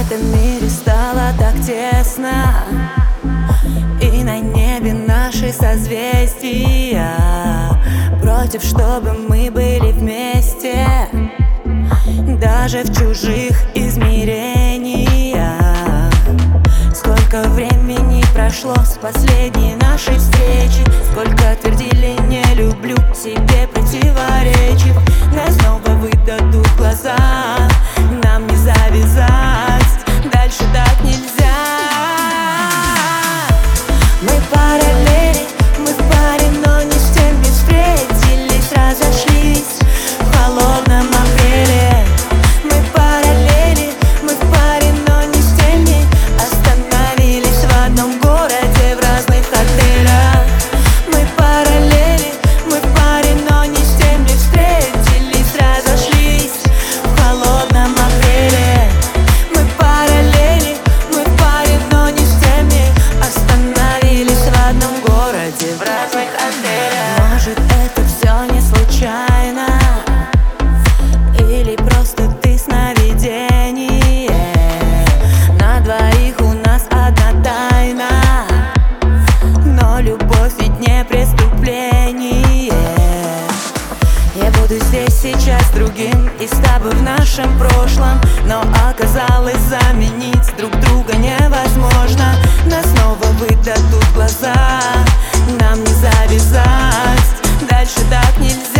этом мире стало так тесно, и на небе наши созвездия против, чтобы мы были вместе, даже в чужих измерениях. Сколько времени прошло с последней нашей встречи, сколько твердили не люблю, себе противоречив, но снова выдадут глаза, нам не завязать, дальше так нельзя. Мы параллели, мы в паре, но не с теми встретились, разошлись в холодном апреле. Мы параллели, мы в паре, но не с теми остановились в одном городе, в разных отелях. Мы параллели, мы в паре, но не с теми встретились, разошлись в холодном апреле. Мы параллели, мы в паре, но не с теми остановились в одном городе, в разных отелях. Может, это все не случайно, или просто ты сновидение? На двоих у нас одна тайна, но любовь ведь не преступление. Я буду здесь сейчас другим и с тобой в нашем прошлом, но оказалось, заменить друг друга невозможно. Нас снова выдадут глаза, нам не завязать, дальше так нельзя.